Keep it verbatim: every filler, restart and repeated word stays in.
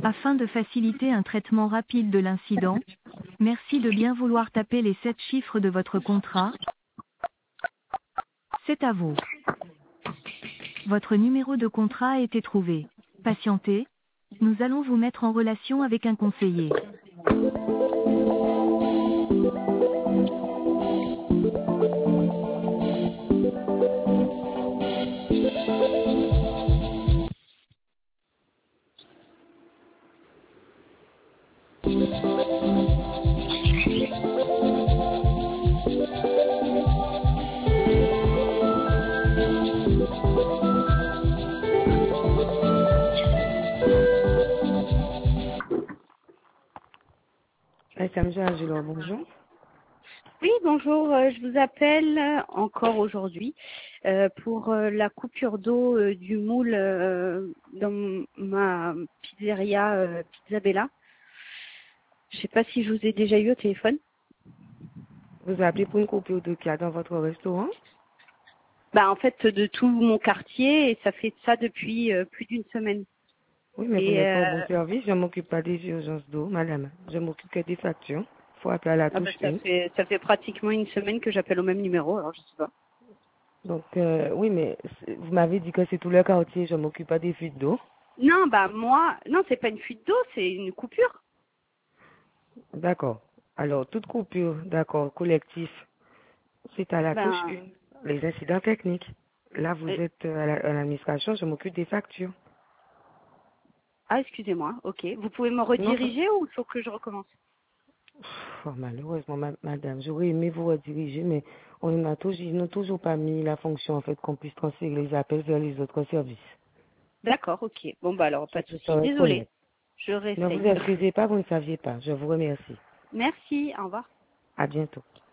Afin de faciliter un traitement rapide de l'incident, merci de bien vouloir taper les sept chiffres de votre contrat. C'est à vous. Votre numéro de contrat a été trouvé. Patientez. Nous allons vous mettre en relation avec un conseiller. Ah, ça me gère, Angelo, bonjour. Oui, bonjour, euh, je vous appelle euh, encore aujourd'hui euh, pour euh, la coupure d'eau euh, du moule euh, dans ma pizzeria euh, Pizza Bella. Je ne sais pas si je vous ai déjà eu au téléphone. Vous avez appelé pour une coupure de cas dans votre restaurant? Bah, en fait, de tout mon quartier, et ça fait ça depuis euh, plus d'une semaine. Oui, mais vous Et n'êtes pas au bon euh, service. Je ne m'occupe pas des urgences d'eau, madame. Je m'occupe que des factures. Il faut appeler à la ah bah, touche ça un. fait ça fait pratiquement une semaine que j'appelle au même numéro, alors je sais pas. Donc, euh, oui, mais c'est- vous m'avez dit que c'est tout le quartier. Je ne m'occupe pas des fuites d'eau. Non, bah moi, non, c'est pas une fuite d'eau, c'est une coupure. D'accord. Alors, toute coupure, d'accord, collectif, c'est à la touche Ben, un. Les incidents techniques. Là, vous euh, êtes euh, à la- à l'administration, je m'occupe des factures. ah, excusez-moi, ok. Vous pouvez me Non, ça- rediriger ou il faut que je recommence? Oh, malheureusement, ma- madame, j'aurais aimé vous rediriger, mais on n'a toujours, ils n'ont toujours pas mis la fonction, en fait, qu'on puisse transférer les appels vers les autres services. D'accord, ok. Bon, bah alors, Je pas de souci. préfère être Désolée. honnête. Je Ne vous réessaye. excusez pas, vous ne saviez pas. Je vous remercie. Merci, au revoir. À bientôt.